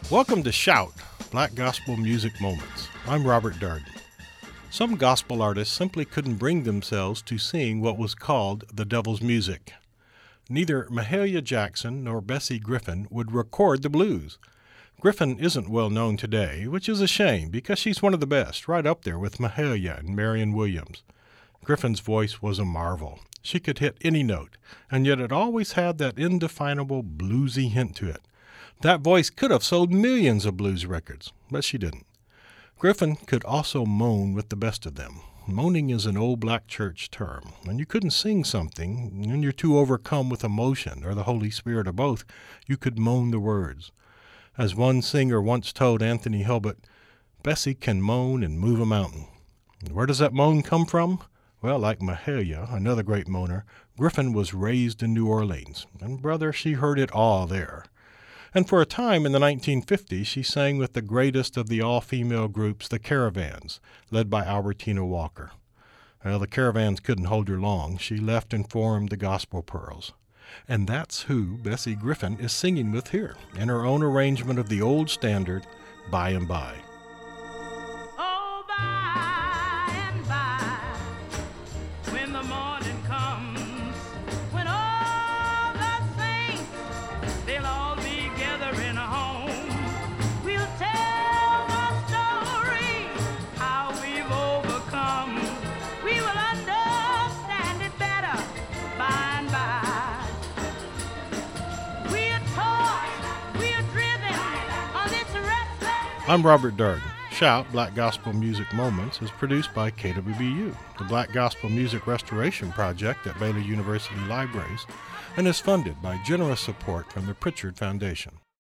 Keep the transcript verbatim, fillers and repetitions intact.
Welcome to Shout, Black Gospel Music Moments. I'm Robert Darden. Some gospel artists simply couldn't bring themselves to sing what was called the devil's music. Neither Mahalia Jackson nor Bessie Griffin would record the blues. Griffin isn't well known today, which is a shame because she's one of the best, right up there with Mahalia and Marion Williams. Griffin's voice was a marvel. She could hit any note, and yet it always had that indefinable bluesy hint to it. That voice could have sold millions of blues records, but she didn't. Griffin could also moan with the best of them. Moaning is an old black church term. When you couldn't sing something, and you're too overcome with emotion or the Holy Spirit or both, you could moan the words. As one singer once told Anthony Hilbert, Bessie can moan and move a mountain. And where does that moan come from? Well, like Mahalia, another great moaner, Griffin was raised in New Orleans, and brother, she heard it all there. And for a time in the nineteen fifties, she sang with the greatest of the all-female groups, the Caravans, led by Albertina Walker. Well, the Caravans couldn't hold her long. She left and formed the Gospel Pearls. And that's who Bessie Griffin is singing with here, in her own arrangement of the old standard, By and By. Oh, by and by, when the morning comes, when all the saints, they'll all be gathering home, we'll tell the story, how we've overcome. We will understand it better by and by. We're taught, we're driven on this restless. I'm Robert Darden. Shout, Black Gospel Music Moments is produced by K W B U, the Black Gospel Music Restoration Project at Baylor University Libraries, and is funded by generous support from the Pritchard Foundation.